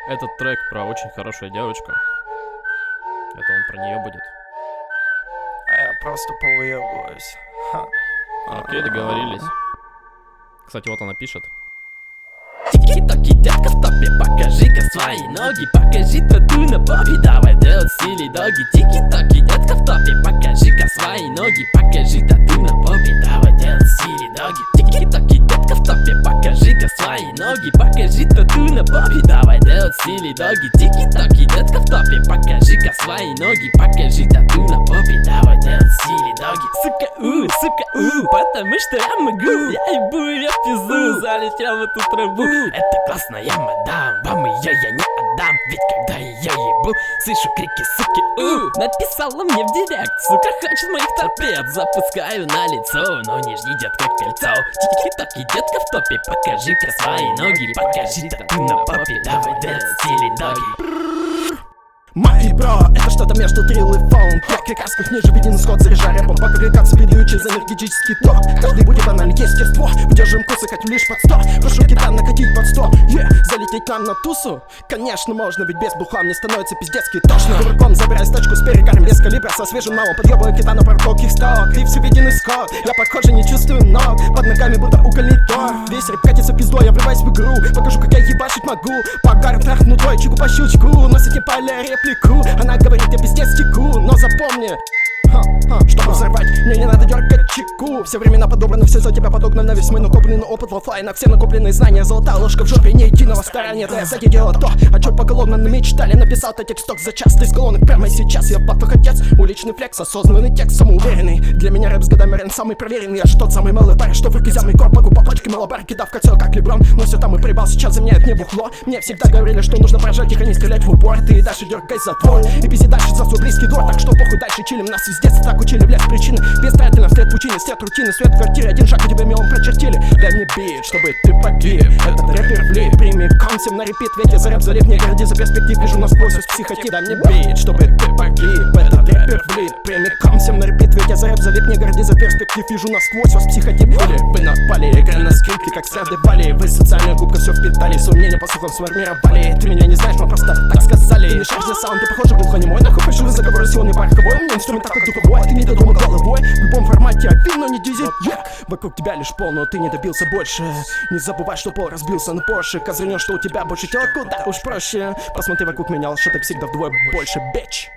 Этот трек про очень хорошую девочку. Это он про нее будет. А я просто повыебываюсь. Окей, договорились. Кстати, вот она пишет. Тики-токи, детка в топе, покажи-ка свои ноги. Покажи тату на попе, давай делать стили доги. Тики-токи, детка в топе, покажи-ка свои ноги. Покажи тату на попе, давай делать стили доги. Тики-токи, детка в топе, покажи-ка свои ноги. Покажи тату на попе, давай делать стили доги. Тики-токи, детка в топе, покажи-ка свои ноги. Покажи тату на попе, давай делать стили доги. Сука, потому что я могу. Я ебу ее пизду, залетел в эту траву. Это классная мадам, вам ее я не отдам. Ведь когда ее ебу, слышу крики суки. Написала мне в директ, сука хочет моих торпед. Запускаю на лицо, но нижний детка кольцо. Тики-токи, детка в топе, покажи-ка свои ноги. Покажи тату на попе, давай делать стили доги. Мать бро, это что-то между трилл и фаун. Как лекарствах ниже виден исход, заряжая рэпом. Пока лекарства передаю через энергетический ток. Каждый будет банально, есть естество. Удерживаем курсы, хотим лишь под 100. Прошу кита накатить под 100. Залететь нам на тусу? Конечно можно, ведь без бухла мне становится пиздецки тошно. Кувырком забирай стачку с перегаром без калибра. Со свежим малом подъебываю кита на парковке сток. И все виден исход, я похоже не чувствую ног. Под ногами будто угольный тор. Весь рэп катится пиздой, я врываюсь в игру. Покажу, как я ебашить могу. Погар трахну двоечку по щучку. Носит не поля реплику. Она говорит, я пиздец теку, но запомни, чтобы взорвать, мне не надо дергать чеку. Все времена подобраны, все за тебя подогнано. Весь мой накопленный опыт в оффлайнах. Все накопленные знания, золотая ложка в жопе, ни единого старания. Да я сзади делал то, о чем поголовно намечтали. Написал-то тексток за час, ты с колонок прямо сейчас. Я поток отец, уличный флекс, осознанный текст, самоуверенный. Для меня рэп с годами рен самый проверенный. Я же тот самый малый парень, что в руки взял микро. Могу по пачке малобар, кидав котел, как Леброн. Но все там и проебал, сейчас заменяет мне бухло. Мне всегда говорили, что нужно поражать их, а не стрелять в упор. Ты дальше дергай затвор и пиздец дальше за свой близкий двор. Так что похуй, дальше чилим, нас везде так учили. Блять, причины бесстрательно вслед пучине, след рутины, свет в квартире. Один шаг, у тебя мелом прочертили. Дай мне бит, чтобы ты погиб. Этот рэпер влип, прими консем на репит. Ведь я за рэп залип, не горди за перспектив. Вижу насквозь с психотип. Дай мне бит, чтобы ты погиб. Этот рэпер влип, прими консем на репит. Ведь я за рэп залип, не горди за перспектив. Вижу насквозь вас психотип. Или вы напали, играя на скрипке, как среды вали. Вы социальная губка, все впитали. Сомнения по слухам сформировали. Ты меня не знаешь, мы просто так сказали. Ты не шаришь за саунд, ты похоже глухонемой. Нахуй фальшивый заговор, сегодня парковой. У меня инструментал как духовой, ты не додумал головой. В любом формате обид, но не дизель. Вокруг тебя лишь пол, но ты не добился больше. Не забывай, что пол разбился на Порше. Козырнешь, что у тебя больше тела, куда уж проще. Посмотри вокруг меня, лошадок всегда вдвое больше, бич.